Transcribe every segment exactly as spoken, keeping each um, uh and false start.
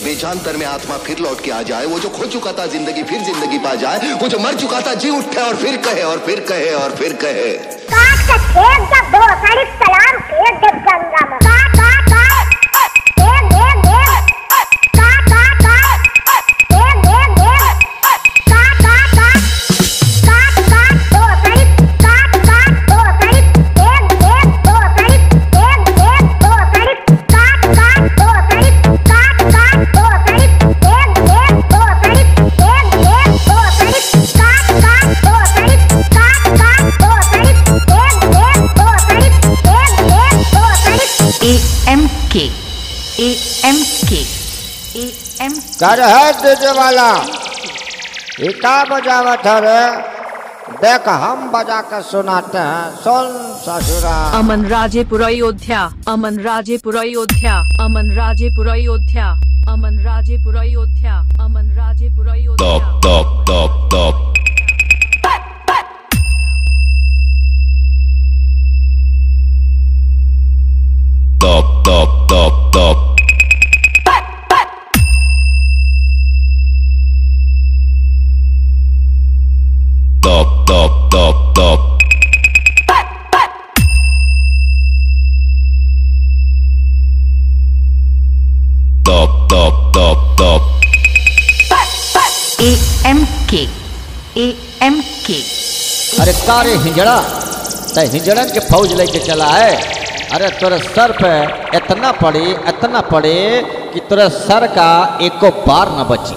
बेजानतर में आत्मा फिर लौट के आ जाए, वो जो खो चुका था जिंदगी फिर जिंदगी पा जाए, वो जो मर चुका था जी उठे और फिर कहे और फिर कहे और फिर कहे काट का खेत जब दो सारी सलाम खेत जब गंगा में काट काट काट देव देव देव काट काट काट देव देव देव काट काट काट काट काट दो सारी काट काट दो सारी देव देव दो सारी देव देव दो सारी काट काट दो सारी काट काट दो सारी देव देव दो सारी देव देव दो सारी काट काट दो सारी काट काट दो सारी देव देव दो सारी देव देव दो सारी ए M K A M K A M कर है डीजे वाला इका बजावत है रे, देख हम बजा कर सुनाते हैं, सुन ससुरा। Aman Rajepur Ayodhya, Aman Rajepur Ayodhya, Aman Rajepur Ayodhya, Aman Rajepur Ayodhya, Aman Rajepur Ayodhya. Top, top, top, top. Top, top, top, top. Top, top, top, top. Top, top, top, top. A M K A M के अरे कारे हिंजड़ा, ते हिंजड़न के फौज लेके चला है। अरे तोरे सर पे इतना पड़ी इतना पड़ी कि तोरे सर का एको बार न बची।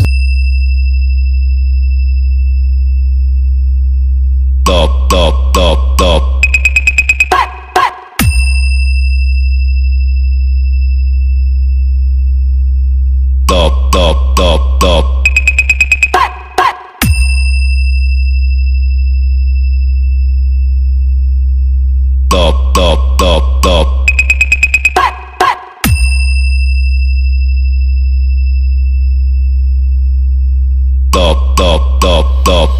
Top, top, top, top. Top, top, top, top. Top, top, top, top. Top, top, top, top.